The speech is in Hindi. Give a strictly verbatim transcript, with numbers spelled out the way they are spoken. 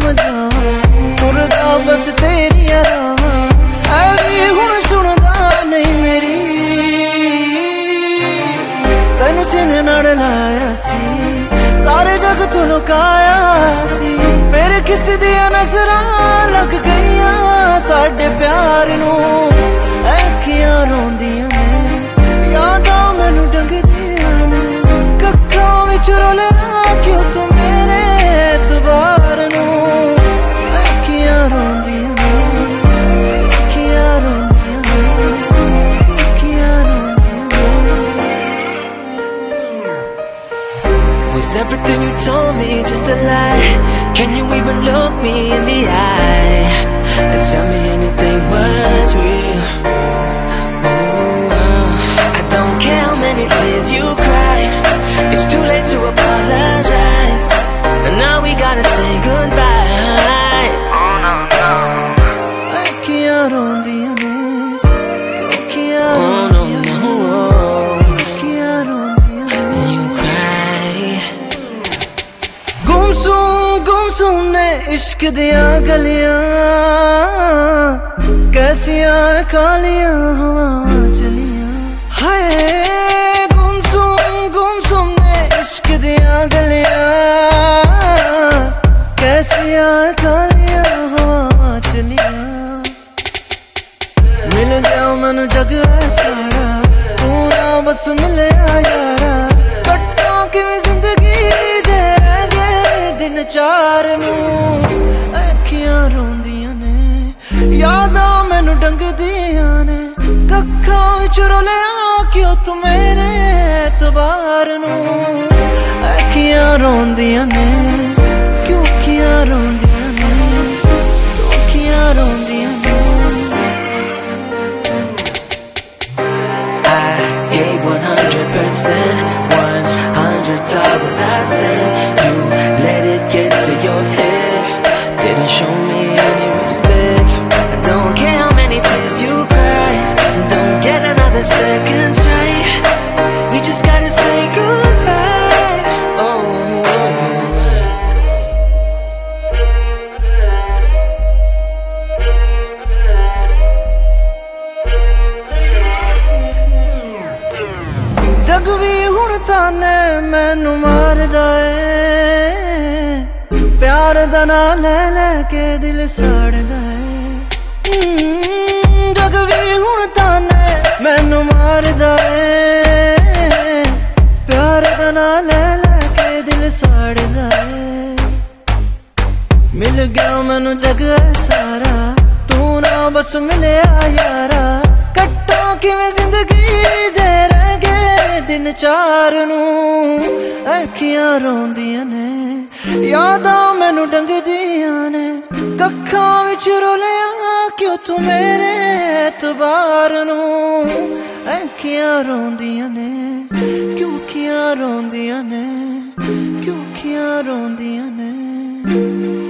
जावां तुरदा बस तेरियां राहां ऐ वी हुण सुणदा नहीं मेरी तैनू सीने नाल लाया सी सारे जग तू लुकाया सी फिर किस दियां नजरां लग गईयां साडे प्यार नू अखियां रोंदियां ने यादां मैनू डंगदियां ने कक्खां विच रोलिया क्यों तू मेरे एतबार नू अखियां रोंदियां ने अखियां रोंदियां ने अखियां रोंदियां ने Was everything you told me just a lie? Can you even look me in the eye and tell me anything was real? Ooh, uh, I don't care how many tears you cry. It's too late to apologize, and now we gotta say goodbye. Oh no no. Akhiyan rondiyan ne, akhiyan rondiyan ne, akhiyan rondiyan ne. You cry. Gumsum gumsum ne इश्क दिया गलियां कैसियां कालियां हवा चलियां हाय गुमसुम गुमसुम ने इश्क दिया गलियां कैसियां कालियां हवा चलियां मिल गया मैनू जग सारा तू ना बस मिलया यारा कट्टां किवें जिंदगी दे रह गए दिन चार नू अखियां रोंदियां ने यादां मैनू डंगदियां ने कक्खां विच रोलिया क्यों तू मेरे एतबार नू अखियां रोंदियां ने क्यों अखियां रोंदियां ने क्यों अखियां रोंदियां ने I gave one hundred percent one hundred flowers I sent you let it get to your head didn't show me any respect I don't care how many tears you cry don't get another second try we just gotta say goodbye oh, oh, जग भी हुण ताने मैनू मारदा ए प्यार दा ना ले लेके दिल साड़दा ए जग भी हुण ताने मैनू मारदा ए प्यार दा ना ले लेके दिल साड़दा ए मिल गया मैनू जग सारा तू ना बस मिलया यारा कट्टां किवें जिंदगी दे रह गए दिन चार नू अखियां रोंदियां ने यादां मैनू डंगदियां ने कक्खां विच रोलिया क्यों तू मेरे एतबार नू अखियां रोंदियां ने क्यों अखियां रोंदियां ने क्यों अखियां रोंदियां ने